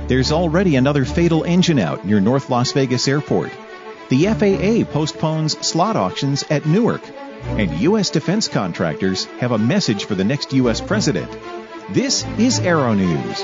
There's already another fatal engine out near North Las Vegas Airport. The FAA postpones slot auctions at Newark. And U.S. defense contractors have a message for the next U.S. president. This is Aero News.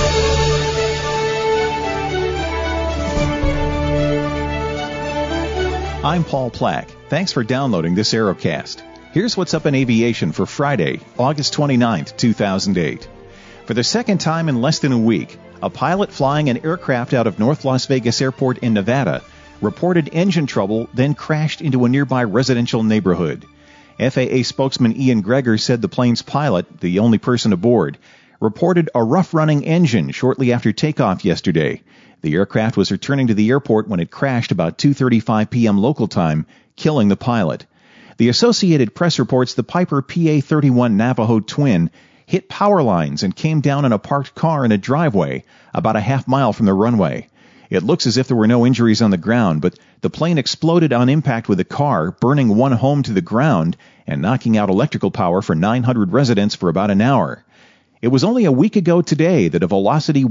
I'm Paul Plack. Thanks for downloading this Aerocast. Here's what's up in aviation for Friday, August 29th, 2008. For the second time in less than a week, a pilot flying an aircraft out of North Las Vegas Airport in Nevada reported engine trouble, then crashed into a nearby residential neighborhood. FAA spokesman Ian Greger said the plane's pilot, the only person aboard, reported a rough-running engine shortly after takeoff yesterday. The aircraft was returning to the airport when it crashed about 2:35 p.m. local time, killing the pilot. The Associated Press reports the Piper PA-31 Navajo twin hit power lines and came down on a parked car in a driveway about a half mile from the runway. It looks as if there were no injuries on the ground, but the plane exploded on impact with the car, burning one home to the ground and knocking out electrical power for 900 residents for about an hour. It was only a week ago today that a Velocity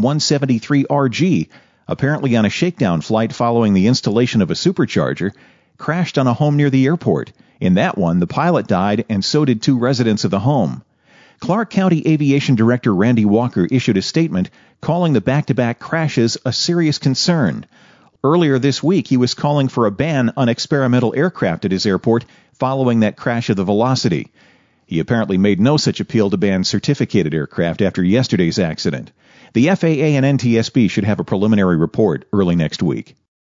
173RG, apparently on a shakedown flight following the installation of a supercharger, crashed on a home near the airport. In that one, the pilot died and so did two residents of the home. Clark County Aviation Director Randy Walker issued a statement calling the back-to-back crashes a serious concern. Earlier this week, he was calling for a ban on experimental aircraft at his airport following that crash of the Velocity. He apparently made no such appeal to ban certificated aircraft after yesterday's accident. The FAA and NTSB should have a preliminary report early next week.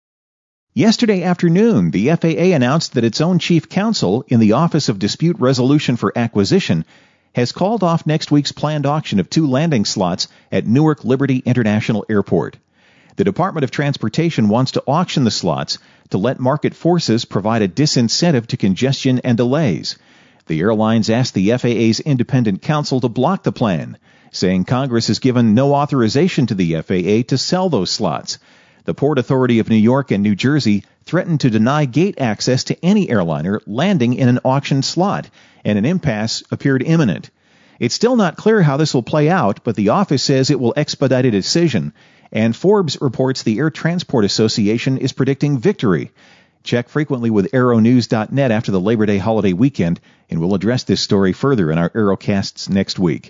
Yesterday afternoon, the FAA announced that its own chief counsel in the Office of Dispute Resolution for Acquisition has called off next week's planned auction of 2 landing slots at Newark Liberty International Airport. The Department of Transportation wants to auction the slots to let market forces provide a disincentive to congestion and delays. The airlines asked the FAA's independent counsel to block the plan, saying Congress has given no authorization to the FAA to sell those slots. The Port Authority of New York and New Jersey threatened to deny gate access to any airliner landing in an auctioned slot, and an impasse appeared imminent. It's still not clear how this will play out, but the office says it will expedite a decision, and Forbes reports the Air Transport Association is predicting victory. Check frequently with aeronews.net after the Labor Day holiday weekend, and we'll address this story further in our Aerocasts next week.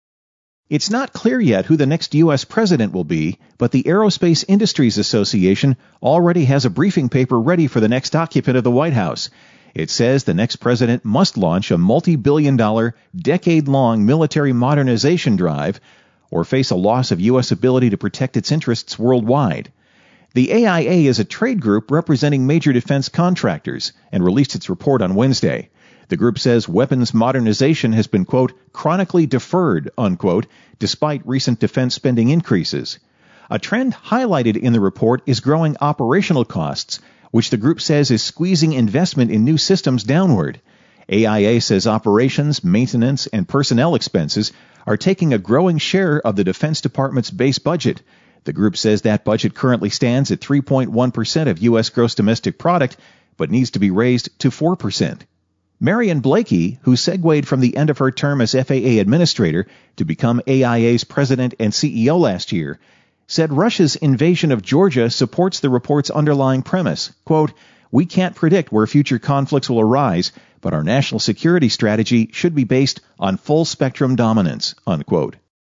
It's not clear yet who the next U.S. president will be, but the Aerospace Industries Association already has a briefing paper ready for the next occupant of the White House. It says the next president must launch a multi-billion-dollar, decade-long military modernization drive or face a loss of U.S. ability to protect its interests worldwide. The AIA is a trade group representing major defense contractors and released its report on Wednesday. The group says weapons modernization has been, quote, chronically deferred, unquote, despite recent defense spending increases. A trend highlighted in the report is growing operational costs, which the group says is squeezing investment in new systems downward. AIA says operations, maintenance, and personnel expenses are taking a growing share of the Defense Department's base budget. The group says that budget currently stands at 3.1% of U.S. gross domestic product, but needs to be raised to 4%. Marion Blakey, who segued from the end of her term as FAA administrator to become AIA's president and CEO last year, said Russia's invasion of Georgia supports the report's underlying premise. Quote, "We can't predict where future conflicts will arise, but our national security strategy should be based on full-spectrum dominance," unquote.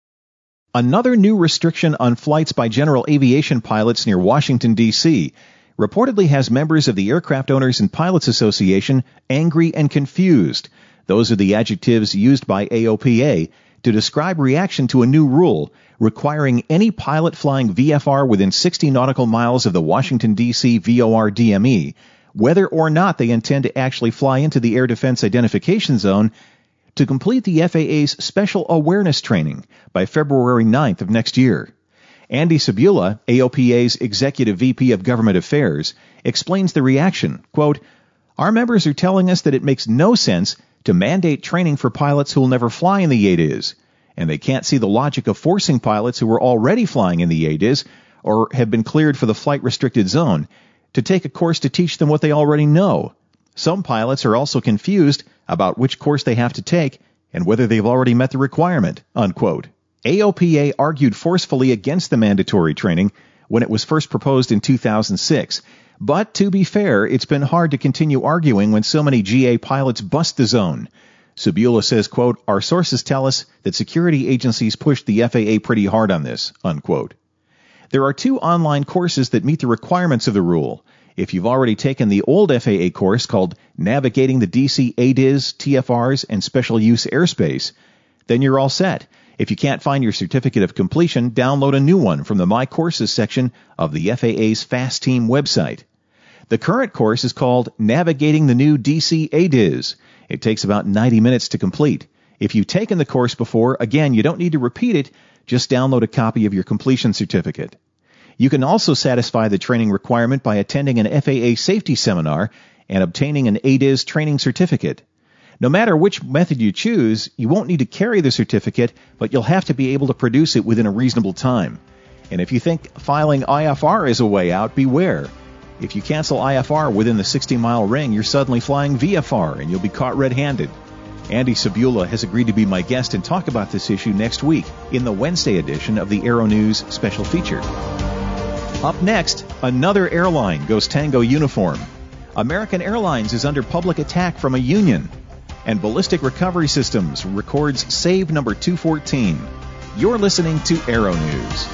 Another new restriction on flights by general aviation pilots near Washington, D.C., reportedly has members of the Aircraft Owners and Pilots Association angry and confused. Those are the adjectives used by AOPA to describe reaction to a new rule requiring any pilot flying VFR within 60 nautical miles of the Washington, D.C. VOR DME, whether or not they intend to actually fly into the Air Defense Identification Zone, to complete the FAA's Special Awareness Training by February 9th of next year. Andy Sabula, AOPA's Executive VP of Government Affairs, explains the reaction. Quote, "Our members are telling us that it makes no sense to mandate training for pilots who will never fly in the ADIZ, and they can't see the logic of forcing pilots who are already flying in the ADIZ or have been cleared for the flight-restricted zone to take a course to teach them what they already know. Some pilots are also confused about which course they have to take and whether they've already met the requirement," unquote. AOPA argued forcefully against the mandatory training when it was first proposed in 2006. But to be fair, it's been hard to continue arguing when so many GA pilots bust the zone. Subula says, quote, "Our sources tell us that security agencies pushed the FAA pretty hard on this," unquote. There are 2 online courses that meet the requirements of the rule. If you've already taken the old FAA course called Navigating the DC ADIZ, TFRs, and Special Use Airspace, then you're all set. If you can't find your certificate of completion, download a new one from the My Courses section of the FAA's FAST Team website. The current course is called Navigating the New DC ADIZ. It takes about 90 minutes to complete. If you've taken the course before, again, you don't need to repeat it. Just download a copy of your completion certificate. You can also satisfy the training requirement by attending an FAA safety seminar and obtaining an ADIZ training certificate. No matter which method you choose, you won't need to carry the certificate, but you'll have to be able to produce it within a reasonable time. And if you think filing IFR is a way out, beware. If you cancel IFR within the 60-mile ring, you're suddenly flying VFR, and you'll be caught red-handed. Andy Subula has agreed to be my guest and talk about this issue next week in the Wednesday edition of the Aero News special feature. Up next, another airline goes Tango uniform. American Airlines is under public attack from a union. And Ballistic Recovery Systems records save number 214. You're listening to Aero News.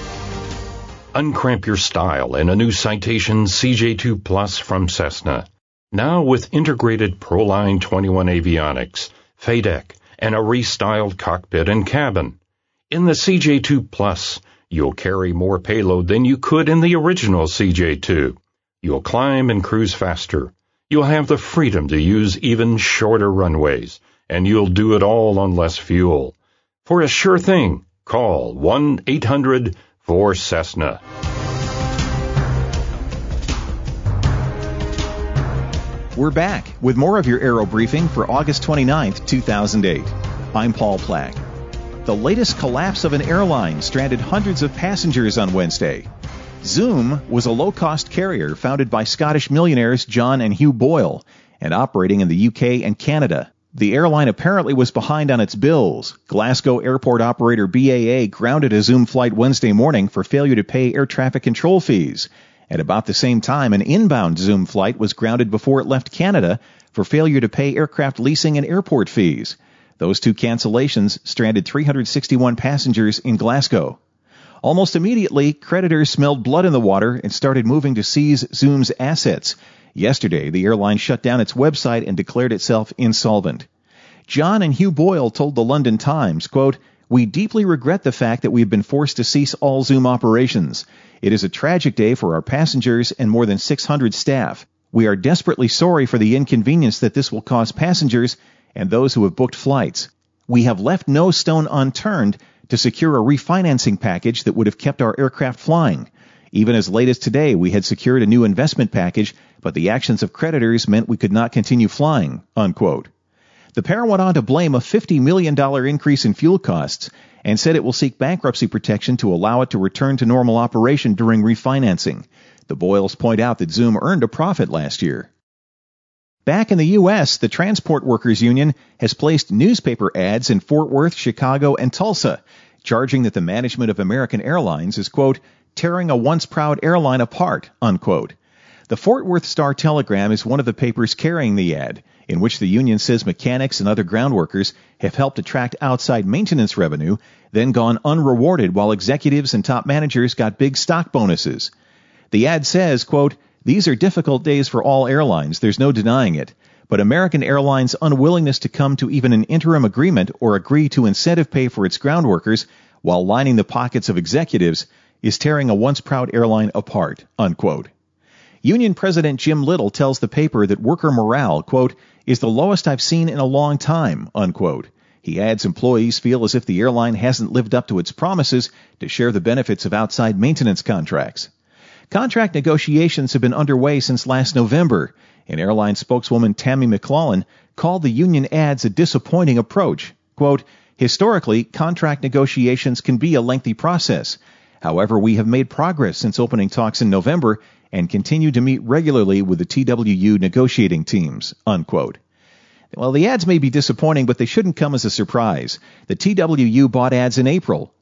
Uncramp your style in a new Citation CJ2 Plus from Cessna. Now with integrated Proline 21 avionics, FADEC, and a restyled cockpit and cabin. In the CJ2 Plus, you'll carry more payload than you could in the original CJ2. You'll climb and cruise faster. You'll have the freedom to use even shorter runways, and you'll do it all on less fuel. For a sure thing, call 1-800-4Cessna. We're back with more of your Aero Briefing for August 29th, 2008. I'm Paul Plack. The latest collapse of an airline stranded hundreds of passengers on Wednesday. Zoom was a low-cost carrier founded by Scottish millionaires John and Hugh Boyle and operating in the UK and Canada. The airline apparently was behind on its bills. Glasgow airport operator BAA grounded a Zoom flight Wednesday morning for failure to pay air traffic control fees. At about the same time, an inbound Zoom flight was grounded before it left Canada for failure to pay aircraft leasing and airport fees. Those 2 cancellations stranded 361 passengers in Glasgow. Almost immediately, creditors smelled blood in the water and started moving to seize Zoom's assets. Yesterday, the airline shut down its website and declared itself insolvent. John and Hugh Boyle told the London Times, quote, "We deeply regret the fact that we've been forced to cease all Zoom operations. It is a tragic day for our passengers and more than 600 staff. We are desperately sorry for the inconvenience that this will cause passengers and those who have booked flights. We have left no stone unturned to secure a refinancing package that would have kept our aircraft flying. Even as late as today, we had secured a new investment package, but the actions of creditors meant we could not continue flying," unquote. The pair went on to blame a $50 million increase in fuel costs and said it will seek bankruptcy protection to allow it to return to normal operation during refinancing. The Boyles point out that Zoom earned a profit last year. Back in the U.S., the Transport Workers Union has placed newspaper ads in Fort Worth, Chicago, and Tulsa, charging that the management of American Airlines is, quote, "tearing a once proud airline apart," unquote. The Fort Worth Star-Telegram is one of the papers carrying the ad, in which the union says mechanics and other ground workers have helped attract outside maintenance revenue, then gone unrewarded while executives and top managers got big stock bonuses. The ad says, quote, "These are difficult days for all airlines, there's no denying it. But American Airlines' unwillingness to come to even an interim agreement or agree to incentive pay for its ground workers while lining the pockets of executives is tearing a once proud airline apart," unquote. Union President Jim Little tells the paper that worker morale, quote, "is the lowest I've seen in a long time," unquote. He adds employees feel as if the airline hasn't lived up to its promises to share the benefits of outside maintenance contracts. Contract negotiations have been underway since last November, and airline spokeswoman Tammy McClellan called the union ads a disappointing approach. Quote, "Historically, contract negotiations can be a lengthy process. However, we have made progress since opening talks in November and continue to meet regularly with the TWU negotiating teams," unquote. Well, the ads may be disappointing, but they shouldn't come as a surprise. The TWU bought ads in April.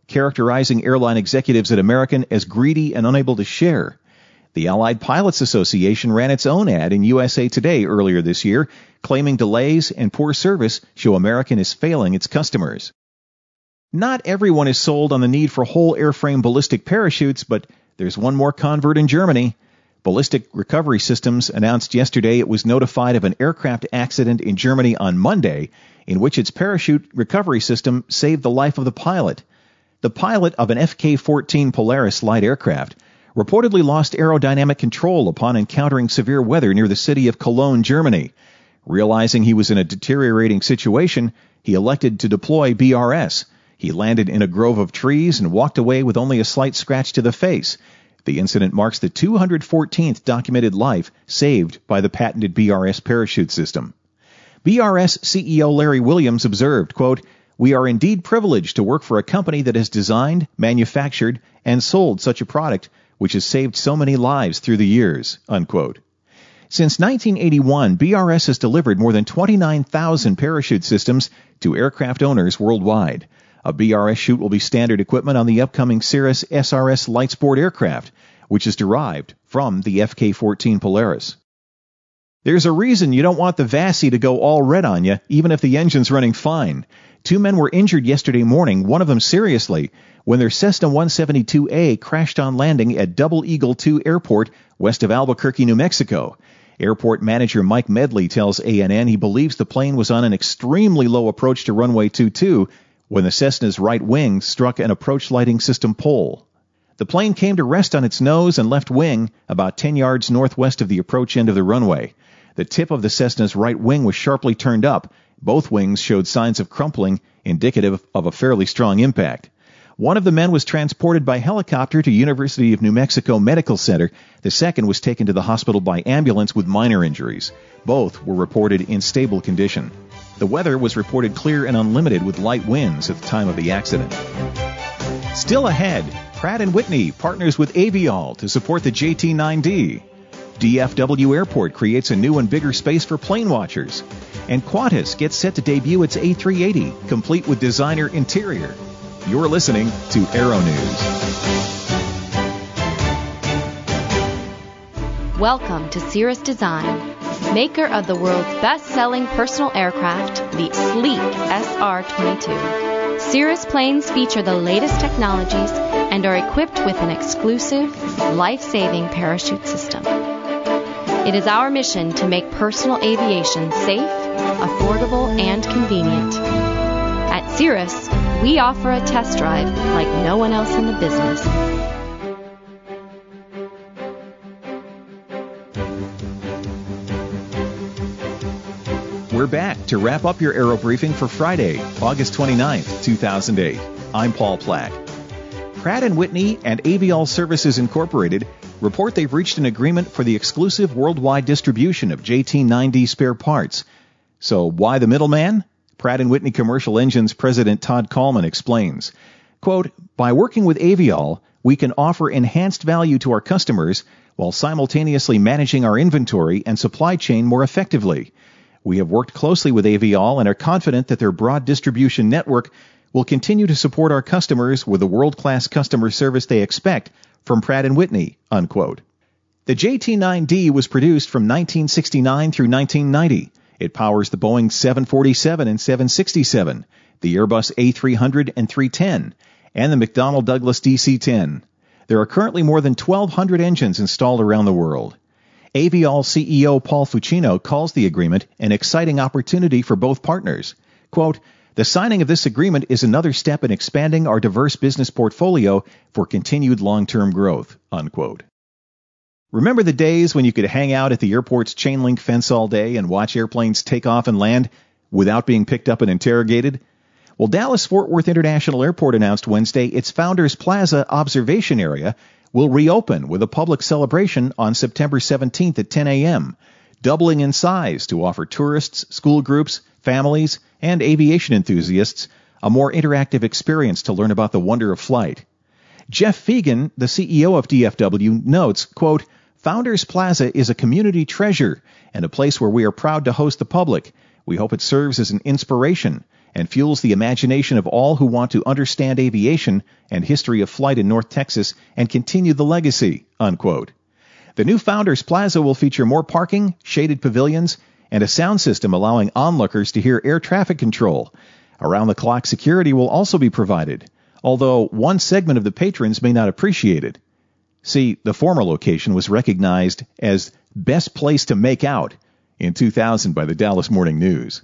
characterizing airline executives at American as greedy and unable to share. The Allied Pilots Association ran its own ad in USA Today earlier this year, claiming delays and poor service show American is failing its customers. Not everyone is sold on the need for whole airframe ballistic parachutes, but there's one more convert in Germany. Ballistic Recovery Systems announced yesterday it was notified of an aircraft accident in Germany on Monday, in which its parachute recovery system saved the life of the pilot. The pilot of an FK-14 Polaris light aircraft reportedly lost aerodynamic control upon encountering severe weather near the city of Cologne, Germany. Realizing he was in a deteriorating situation, he elected to deploy BRS. He landed in a grove of trees and walked away with only a slight scratch to the face. The incident marks the 214th documented life saved by the patented BRS parachute system. BRS CEO Larry Williams observed, quote, "We are indeed privileged to work for a company that has designed, manufactured, and sold such a product which has saved so many lives through the years," unquote. Since 1981, BRS has delivered more than 29,000 parachute systems to aircraft owners worldwide. A BRS chute will be standard equipment on the upcoming Cirrus SRS light sport aircraft, which is derived from the FK-14 Polaris. There's a reason you don't want the VASI to go all red on you, even if the engine's running fine. 2 men were injured yesterday morning, one of them seriously, when their Cessna 172A crashed on landing at Double Eagle II Airport west of Albuquerque, New Mexico. Airport manager Mike Medley tells ANN he believes the plane was on an extremely low approach to runway 22 when the Cessna's right wing struck an approach lighting system pole. The plane came to rest on its nose and left wing about 10 yards northwest of the approach end of the runway. The tip of the Cessna's right wing was sharply turned up. Both wings showed signs of crumpling, indicative of a fairly strong impact. One of the men was transported by helicopter to University of New Mexico Medical Center. The second was taken to the hospital by ambulance with minor injuries. Both were reported in stable condition. The weather was reported clear and unlimited with light winds at the time of the accident. Still ahead, Pratt & Whitney partners with Aviall to support the JT9D. DFW Airport creates a new and bigger space for plane watchers. And Qantas gets set to debut its A380, complete with designer interior. You're listening to Aero News. Welcome to Cirrus Design, maker of the world's best-selling personal aircraft, the sleek SR-22. Cirrus planes feature the latest technologies and are equipped with an exclusive, life-saving parachute system. It is our mission to make personal aviation safe, affordable, and convenient. At Cirrus, we offer a test drive like no one else in the business. We're back to wrap up your Aero Briefing for Friday, August 29th, 2008. I'm Paul Platt. Pratt & Whitney and Aviall Services Incorporated report they've reached an agreement for the exclusive worldwide distribution of JT9D spare parts. So why the middleman? Pratt & Whitney Commercial Engines President Todd Coleman explains, quote, "By working with Aviall, we can offer enhanced value to our customers while simultaneously managing our inventory and supply chain more effectively. We have worked closely with Aviall and are confident that their broad distribution network will continue to support our customers with the world-class customer service they expect from Pratt & Whitney," unquote. The JT9D was produced from 1969 through 1990. It powers the Boeing 747 and 767, the Airbus A300 and 310, and the McDonnell Douglas DC-10. There are currently more than 1,200 engines installed around the world. Aviall CEO Paul Fucino calls the agreement an exciting opportunity for both partners. Quote, "The signing of this agreement is another step in expanding our diverse business portfolio for continued long-term growth," unquote. Remember the days when you could hang out at the airport's chain-link fence all day and watch airplanes take off and land without being picked up and interrogated? Well, Dallas-Fort Worth International Airport announced Wednesday its Founders Plaza observation area will reopen with a public celebration on September 17th at 10 a.m., doubling in size to offer tourists, school groups, families, and aviation enthusiasts a more interactive experience to learn about the wonder of flight. Jeff Fegan, the CEO of DFW, notes, quote, "Founders Plaza is a community treasure and a place where we are proud to host the public. We hope it serves as an inspiration and fuels the imagination of all who want to understand aviation and history of flight in North Texas and continue the legacy, unquote. The new Founders Plaza will feature more parking, shaded pavilions, and a sound system allowing onlookers to hear air traffic control. Around-the-clock security will also be provided, although one segment of the patrons may not appreciate it. See, the former location was recognized as Best Place to Make Out in 2000 by the Dallas Morning News.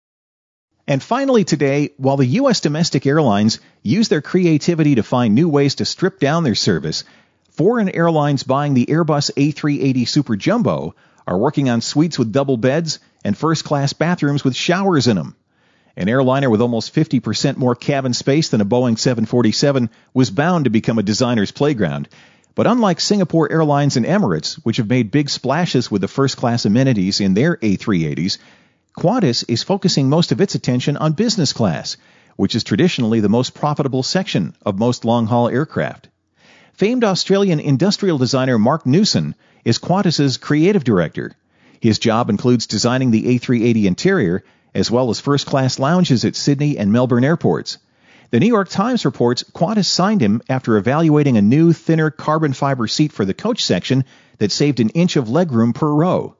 And finally today, while the U.S. domestic airlines use their creativity to find new ways to strip down their service, foreign airlines buying the Airbus A380 Super Jumbo are working on suites with double beds and first-class bathrooms with showers in them. An airliner with almost 50% more cabin space than a Boeing 747 was bound to become a designer's playground. But unlike Singapore Airlines and Emirates, which have made big splashes with the first-class amenities in their A380s, Qantas is focusing most of its attention on business class, which is traditionally the most profitable section of most long-haul aircraft. Famed Australian industrial designer Mark Newson is Qantas's creative director. His job includes designing the A380 interior, as well as first-class lounges at Sydney and Melbourne airports. The New York Times reports Qantas signed him after evaluating a new, thinner carbon fiber seat for the coach section that saved an inch of legroom per row.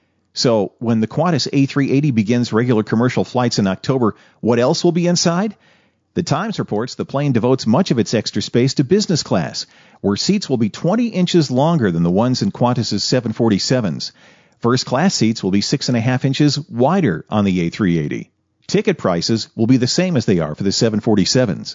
So, when the Qantas A380 begins regular commercial flights in October, what else will be inside? The Times reports the plane devotes much of its extra space to business class, where seats will be 20 inches longer than the ones in Qantas's 747s. First-class seats will be 6.5 inches wider on the A380. Ticket prices will be the same as they are for the 747s.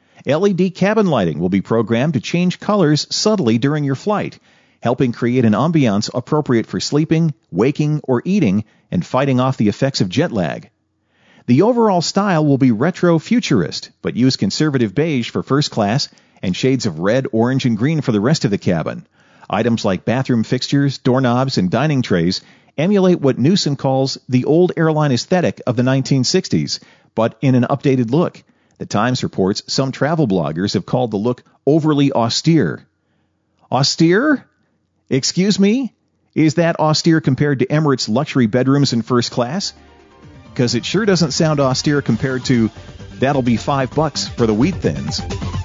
LED cabin lighting will be programmed to change colors subtly during your flight, helping create an ambiance appropriate for sleeping, waking, or eating, and fighting off the effects of jet lag. The overall style will be retro-futurist, but use conservative beige for first class and shades of red, orange, and green for the rest of the cabin. Items like bathroom fixtures, doorknobs, and dining trays emulate what Newson calls the old airline aesthetic of the 1960s, but in an updated look. The Times reports some travel bloggers have called the look overly austere. Austere? Excuse me? Is that austere compared to Emirates' luxury bedrooms in first class? Because it sure doesn't sound austere compared to, that'll be $5 for the wheat thins.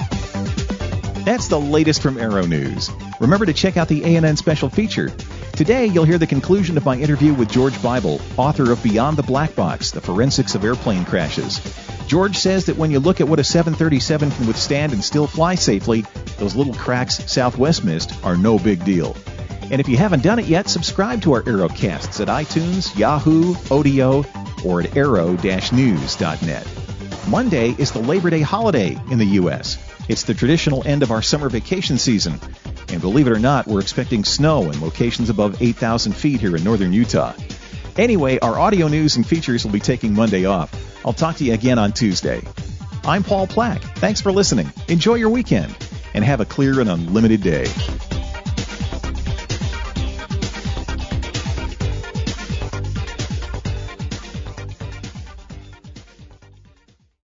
That's the latest from Aero News. Remember to check out the ANN special feature. Today, you'll hear the conclusion of my interview with George Bible, author of Beyond the Black Box, The Forensics of Airplane Crashes. George says that when you look at what a 737 can withstand and still fly safely, those little cracks Southwest missed are no big deal. And if you haven't done it yet, subscribe to our Aerocasts at iTunes, Yahoo, Odeo, or at aero-news.net. Monday is the Labor Day holiday in the U.S. It's the traditional end of our summer vacation season. And believe it or not, we're expecting snow in locations above 8,000 feet here in northern Utah. Anyway, our audio news and features will be taking Monday off. I'll talk to you again on Tuesday. I'm Paul Plack. Thanks for listening. Enjoy your weekend and have a clear and unlimited day.